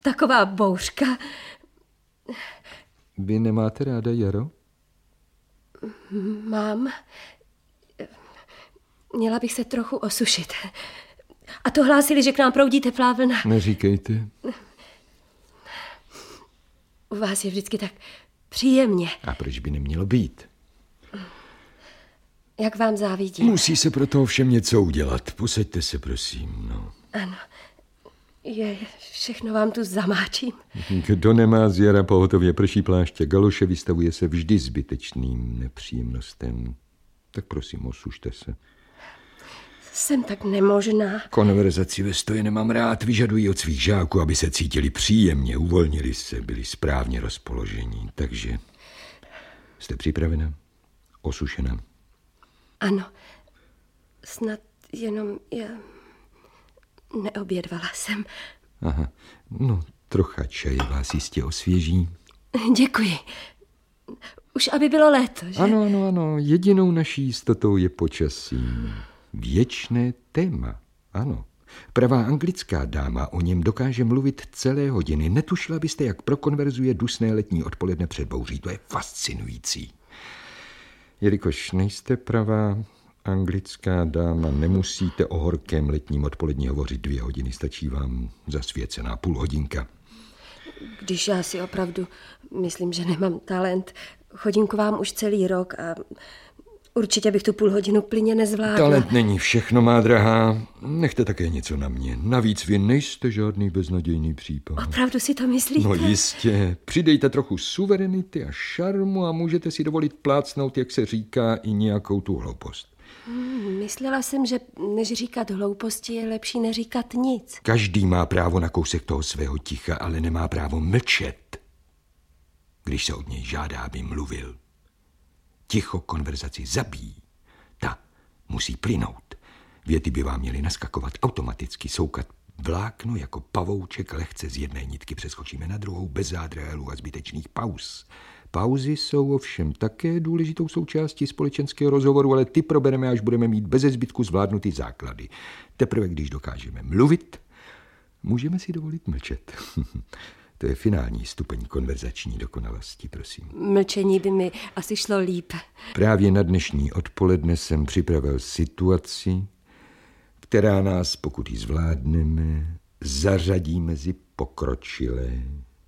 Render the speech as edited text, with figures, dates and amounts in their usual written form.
taková bouřka. Vy nemáte ráda jaro? Mám. Měla bych se trochu osušit. A to hlásili, že k nám proudí teplá vlna. Neříkejte. U vás je vždycky tak příjemně. A proč by nemělo být? Jak vám závidím. Musí se pro to ovšem něco udělat. Posaďte se, prosím. No. Ano. Všechno vám tu zamáčím. Kdo nemá z jara pohotově prší pláště galoše, vystavuje se vždy zbytečným nepříjemnostem. Tak prosím, osušte se. Jsem tak nemožná. Konverzaci ve stoje nemám rád. Vyžadují od svých žáků, aby se cítili příjemně, uvolnili se, byli správně rozpoložení. Takže jste připravena? Osušena? Ano. Snad jenom já neobědvala jsem. Aha, no trocha čaje vás jistě osvěží. Děkuji. Už aby bylo léto, že? Ano. Jedinou naší jistotou je počasí. Věčné téma, ano. Pravá anglická dáma o něm dokáže mluvit celé hodiny. Netušila byste, jak prokonverzuje dusné letní odpoledne před bouří. To je fascinující. Jelikož nejste pravá anglická dáma, nemusíte o horkém letním odpolední hovořit 2 hodiny. Stačí vám zasvěcená půlhodinka. Když já si opravdu myslím, že nemám talent, chodím k vám už celý rok a určitě bych tu půlhodinu plynně nezvládla. Talent není všechno, má drahá. Nechte také něco na mě. Navíc vy nejste žádný beznadějný případ. Opravdu si to myslíte? No jistě. Přidejte trochu suverenity a šarmu a můžete si dovolit plácnout, jak se říká, i nějakou tu hloupost. Myslela jsem, že než říkat hlouposti je lepší neříkat nic. Každý má právo na kousek toho svého ticha, ale nemá právo mlčet, když se od něj žádá, aby mluvil. Ticho konverzaci zabíjí. Ta musí plynout. Věty by vám měly naskakovat automaticky, soukat vlákno jako pavouček, lehce z jedné nitky přeskočíme na druhou, bez zádrhelů a zbytečných pauz. Pauzy jsou ovšem také důležitou součástí společenského rozhovoru, ale ty probereme, až budeme mít beze zbytku zvládnutý základy. Teprve, když dokážeme mluvit, můžeme si dovolit mlčet. To je finální stupeň konverzační dokonalosti, prosím. Mlčení by mi asi šlo líp. Právě na dnešní odpoledne jsem připravil situaci, která nás, pokud ji zvládneme, zařadí mezi pokročilé.